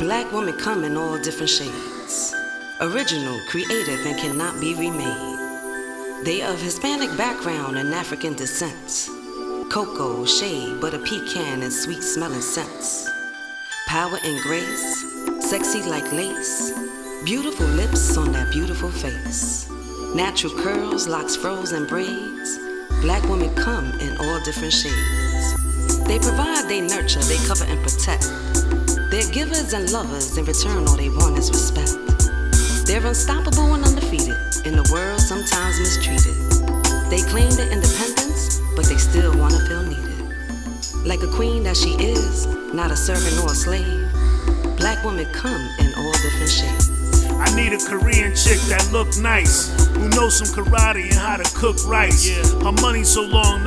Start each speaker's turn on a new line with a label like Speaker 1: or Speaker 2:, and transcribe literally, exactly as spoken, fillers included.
Speaker 1: Black women come in all different shades. Original, creative, and cannot be remade. They of Hispanic background and African descent. Cocoa, shade, butter pecan, and sweet smelling scents. Power and grace, sexy like lace. Beautiful lips on that beautiful face. Natural curls, locks, froze, and braids. Black women come in all different shades. They provide, they nurture, they cover and protect. They're givers and lovers, in return all they want is respect. They're unstoppable and undefeated, in the world sometimes mistreated. They claim their independence, but they still wanna feel needed. Like a queen that she is, not a servant or a slave. Black women come in all different shades.
Speaker 2: I need a Korean chick that look nice, who knows some karate and how to cook rice. Her money so long